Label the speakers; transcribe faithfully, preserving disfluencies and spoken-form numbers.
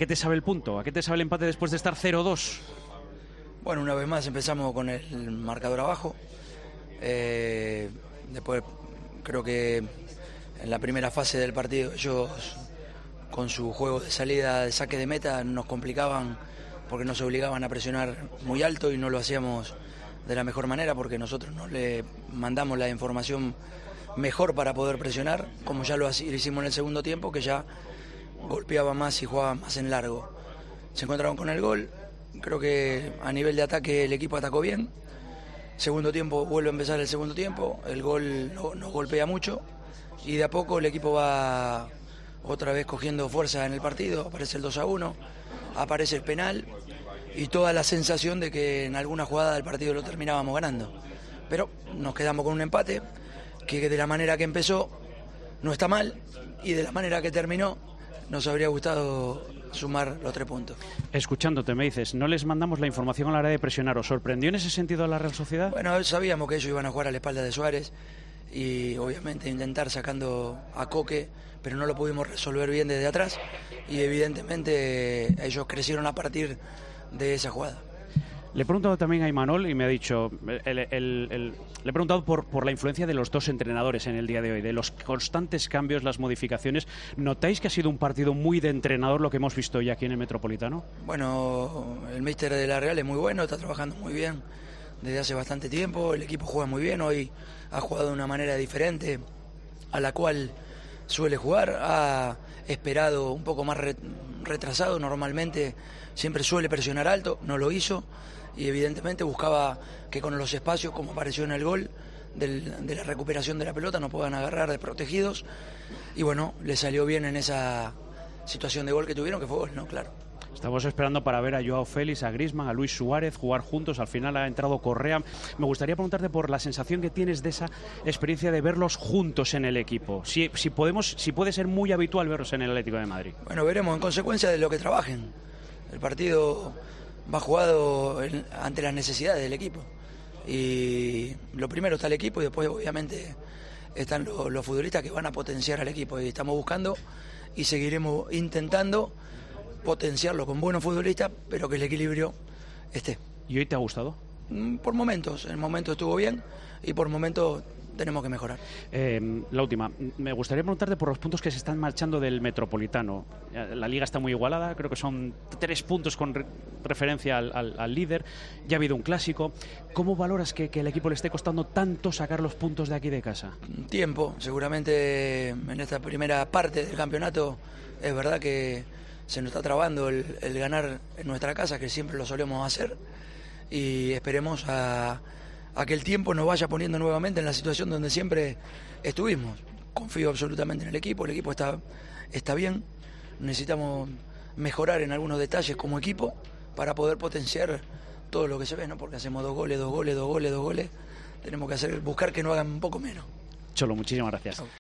Speaker 1: qué te sabe el punto? ¿A qué te sabe el empate después de estar cero dos?
Speaker 2: Bueno, una vez más empezamos con el marcador abajo. Eh, después creo que en la primera fase del partido ellos con su juego de salida de saque de meta nos complicaban porque nos obligaban a presionar muy alto y no lo hacíamos de la mejor manera porque nosotros no le mandamos la información mejor para poder presionar, como ya lo hicimos en el segundo tiempo, que ya golpeaba más y jugaba más en largo. Se encontraron con el gol. Creo que a nivel de ataque el equipo atacó bien. Segundo tiempo, vuelve a empezar el segundo tiempo. El gol no, nos golpea mucho. Y de a poco el equipo va otra vez cogiendo fuerza en el partido. Aparece el dos a uno. Aparece el penal. Y toda la sensación de que en alguna jugada del partido lo terminábamos ganando. Pero nos quedamos con un empate que de la manera que empezó no está mal. Y de la manera que terminó nos habría gustado sumar los tres puntos.
Speaker 1: Escuchándote me dices, no les mandamos la información a la hora de presionar. ¿Os sorprendió en ese sentido a la Real Sociedad?
Speaker 2: Bueno, sabíamos que ellos iban a jugar a la espalda de Suárez y obviamente intentar sacando a Coque, pero no lo pudimos resolver bien desde atrás y evidentemente ellos crecieron a partir de esa jugada.
Speaker 1: Le he preguntado también a Imanol y me ha dicho, el, el, el, le he preguntado por, por la influencia de los dos entrenadores en el día de hoy, de los constantes cambios, las modificaciones. ¿Notáis que ha sido un partido muy de entrenador lo que hemos visto ya aquí en el Metropolitano?
Speaker 2: Bueno, el míster de la Real es muy bueno, está trabajando muy bien desde hace bastante tiempo, el equipo juega muy bien, hoy ha jugado de una manera diferente a la cual suele jugar, ha esperado un poco más retrasado, normalmente siempre suele presionar alto, no lo hizo. Y evidentemente buscaba que con los espacios, como apareció en el gol, del, de la recuperación de la pelota, nos puedan agarrar desprotegidos. Y bueno, le salió bien en esa situación de gol que tuvieron, que fue gol, ¿no? Claro.
Speaker 1: Estamos esperando para ver a Joao Félix, a Griezmann, a Luis Suárez jugar juntos. Al final ha entrado Correa. Me gustaría preguntarte por la sensación que tienes de esa experiencia de verlos juntos en el equipo. Si, si, podemos, si puede ser muy habitual verlos en el Atlético de Madrid.
Speaker 2: Bueno, veremos en consecuencia de lo que trabajen. El partido va jugado en, ante las necesidades del equipo y lo primero está el equipo y después obviamente están los, los futbolistas que van a potenciar al equipo y estamos buscando y seguiremos intentando potenciarlo con buenos futbolistas pero que el equilibrio esté.
Speaker 1: ¿Y hoy te ha gustado?
Speaker 2: Por momentos, en momentos estuvo bien y por momentos tenemos que mejorar.
Speaker 1: Eh, la última, me gustaría preguntarte por los puntos que se están marchando del Metropolitano. La liga está muy igualada, creo que son tres puntos con re referencia al, al, al líder. Ya ha habido un clásico. ¿Cómo valoras que, que el equipo le esté costando tanto sacar los puntos de aquí de casa?
Speaker 2: Tiempo, seguramente en esta primera parte del campeonato es verdad que se nos está trabando el, el ganar en nuestra casa, que siempre lo solemos hacer, y esperemos a a que el tiempo nos vaya poniendo nuevamente en la situación donde siempre estuvimos. Confío absolutamente en el equipo, el equipo está, está bien, necesitamos mejorar en algunos detalles como equipo para poder potenciar todo lo que se ve, ¿no? Porque hacemos dos goles, dos goles, dos goles, dos goles, tenemos que hacer buscar que no hagan un poco menos.
Speaker 1: Cholo, muchísimas gracias.